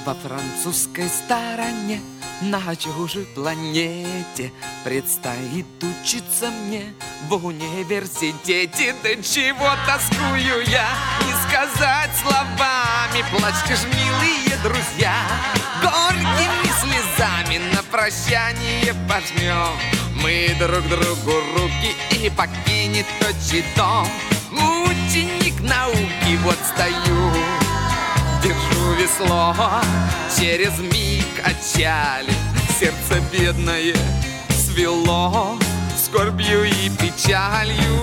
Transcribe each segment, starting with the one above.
Во французской стороне, на чужой планете, предстоит учиться мне в университете. Да чего тоскую я, не сказать словами. Плачьте ж, милые друзья, горькими слезами на прощание пожмем мы друг другу руки, и покинет отчий дом ученик науки. Вот стою, держу весло, через миг отчали, сердце бедное свело скорбью и печалью.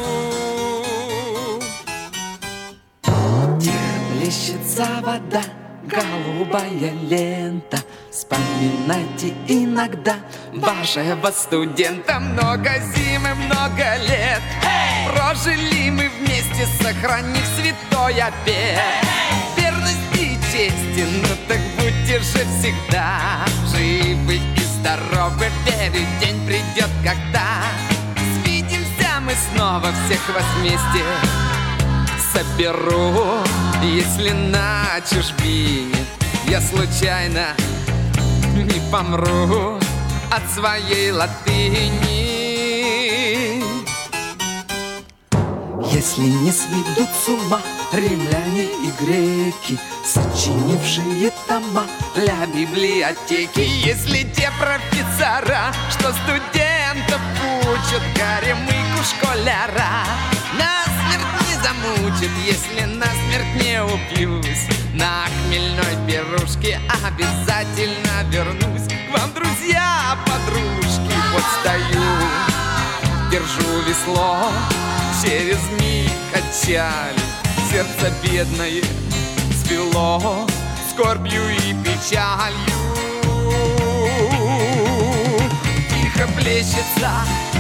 Тихо плещется вода, голубая лента. Вспоминайте иногда вашего студента. Много зим и много лет прожили мы вместе, сохранив святой обет верности и чести. Ну так будьте же всегда живы и здоровы. Верю, день придет, когда свидимся мы снова. Всех вас вместе соберу. Если на чужбине я случайно не помру от своей латыни. Если не сведут с ума римляне и греки, сочинившие тома для библиотеки. Если те профессора, что студентов учат, горемыку школяра насмерть не замучат. Если насмерть не упьюсь, на хмельной пирушке обязательно вернусь к вам, друзья, подружки. Вот стою, держу весло, через миг отчали, сердце бедное свело скорбью и печалью. Тихо плещется